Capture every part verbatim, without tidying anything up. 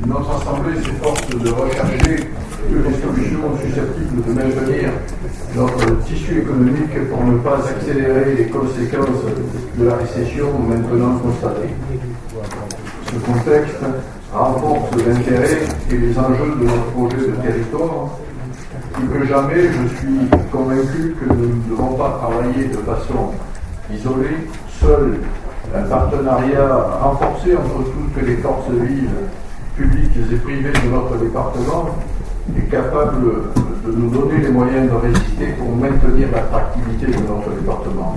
Notre Assemblée s'efforce de rechercher toutes les solutions susceptibles de maintenir notre tissu économique pour ne pas accélérer les conséquences de la récession maintenant constatée. Ce contexte renforce l'intérêt et les enjeux de notre projet de territoire. Plus que jamais, je suis convaincu que nous ne devons pas travailler de façon isolée. Seul un partenariat renforcé entre toutes les forces vives, publiques et privées de notre département est capable de nous donner les moyens de résister pour maintenir l'attractivité de notre département.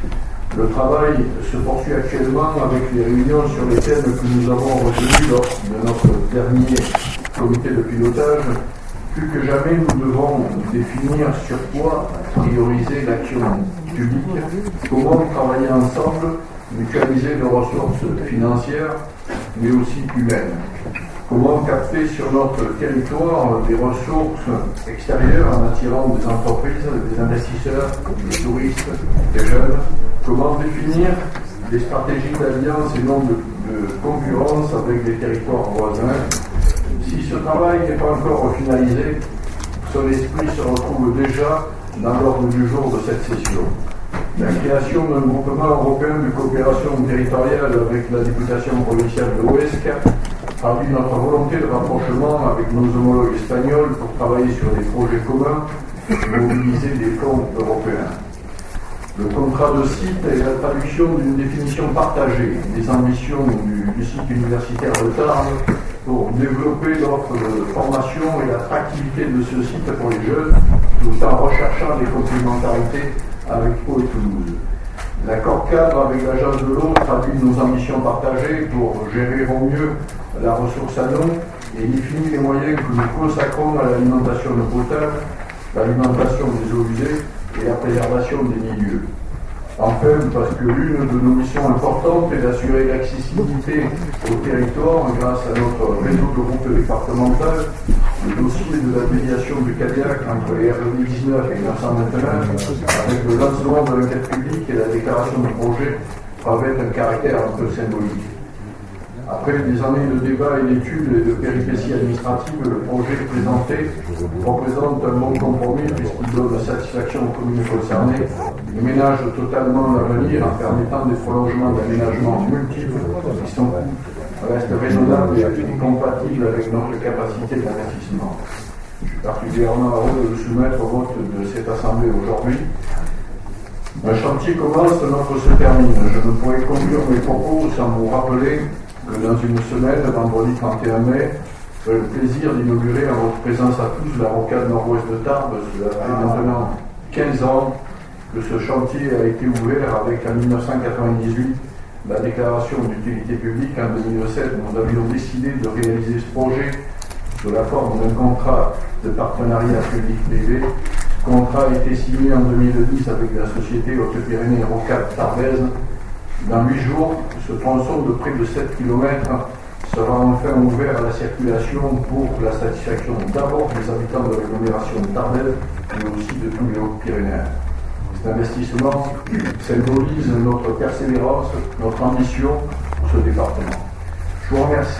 Le travail se poursuit actuellement avec les réunions sur les thèmes que nous avons retenus lors de notre dernier comité de pilotage. Plus que jamais, nous devons définir sur quoi prioriser l'action publique, comment travailler ensemble, mutualiser les ressources financières, mais aussi humaines. Comment capter sur notre territoire des ressources extérieures en attirant des entreprises, des investisseurs, des touristes, des jeunes. Comment définir des stratégies d'alliance et non de, de concurrence avec les territoires voisins. Si ce travail n'est pas encore finalisé, son esprit se retrouve déjà dans l'ordre du jour de cette session. La création d'un groupement européen de coopération territoriale avec la députation provinciale de l'Ouest traduit notre volonté de rapprochement avec nos homologues espagnols pour travailler sur des projets communs et mobiliser des fonds européens. Le contrat de site est la traduction d'une définition partagée des ambitions du, du site universitaire de Tarbes pour développer l'offre de formation et l'attractivité de ce site pour les jeunes, tout en recherchant des complémentarités avec Pau et Toulouse. L'accord cadre avec l'Agence de l'eau traduit nos ambitions partagées pour gérer au mieux la ressource en eau et définit les moyens que nous consacrons à l'alimentation de potable, l'alimentation des eaux usées et la préservation des milieux. Enfin, parce que l'une de nos missions importantes est d'assurer l'accessibilité au territoire grâce à notre réseau de routes départementales, le dossier de la médiation du Cadillac entre les R D dix-neuf et neuf cent vingt-neuf, avec le lancement de l'enquête publique et la déclaration du projet, revêt un caractère un peu symbolique. Après des années de débats et d'études et de péripéties administratives, le projet présenté représente un bon compromis puisqu'il donne satisfaction aux communes concernées, il ménage totalement l'avenir en permettant des prolongements d'aménagements multiples qui sont restent raisonnables et compatibles avec notre capacité d'investissement. Je suis particulièrement heureux de le soumettre au vote de cette Assemblée aujourd'hui. Un chantier commence, l'autre se termine. Je ne pourrais conclure mes propos sans vous rappeler que dans une semaine, vendredi trente et un mai, j'ai le plaisir d'inaugurer en votre présence à tous la rocade nord-ouest de Tarbes. Cela fait maintenant quinze ans que ce chantier a été ouvert avec en mille neuf cent quatre-vingt-dix-huit la déclaration d'utilité publique. En deux mille sept, nous avions décidé de réaliser ce projet sous la forme d'un contrat de partenariat public-privé. Ce contrat a été signé en deux mille dix avec la société Hautes-Pyrénées Rocade Tarbaise. Dans huit jours, ce tronçon de près de sept kilomètres sera enfin ouvert à la circulation pour la satisfaction d'abord des habitants de l'agglomération de Tarbes, mais aussi de tous les Hautes-Pyrénées. Cet investissement symbolise notre persévérance, notre ambition pour ce département. Je vous remercie.